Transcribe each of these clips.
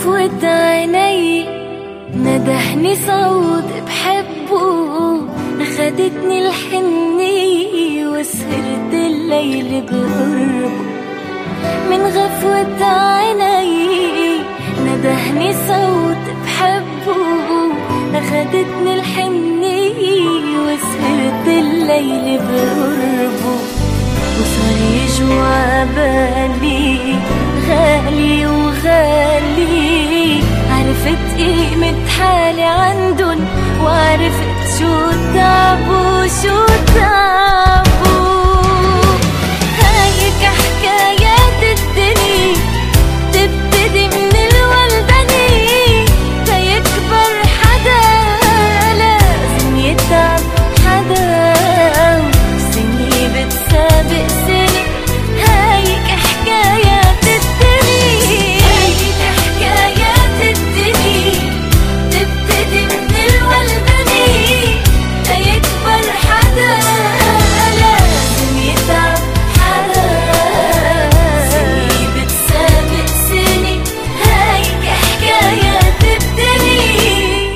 غفوة عيني ندهني صوت بحبه، أخدتني الحنية وسهرت الليل بقربه. من غفوة عيني ندهني صوت بحبه، أخدتني الحنية وسهرت الليل بقربه. وصار يجوع بالي غالي وغالي، عرفت قيمة حالي عندن وعرفت شو تعبوا شو تعبوا. هايك حكايات الدنيا تبتدي من الولداني، تيكبر حدا لازم يتعب حدا، سني بتسابق سني. هايك حكايات الدنيا، هايك حكايات الدنيا تبتدي من الولداني، تيكبر حدا لازم يتعب حدا، سني بتسابق سني. هايك حكايات الدنيا.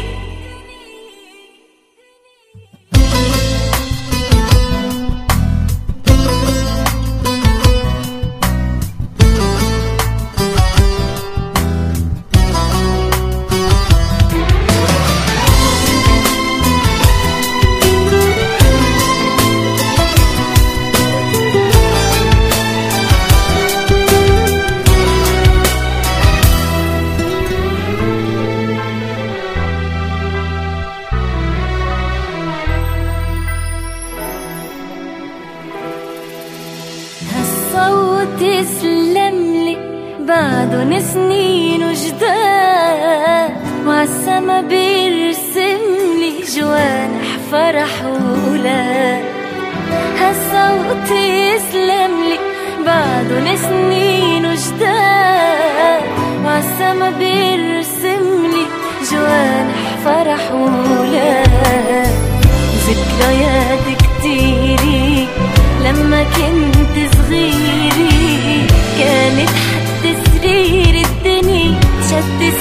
هالصوت يسلملي بعدن سنين وجداد، وعالسما بيرسملي جوانح فرح وولاد. هالصوت يسلملي بعدن سنين وجداد، وعالسما بيرسملي جوانح فرح وولاد. ذكريات كتيري لما كنت صغيري، كانت حتى سرير الدنيا شد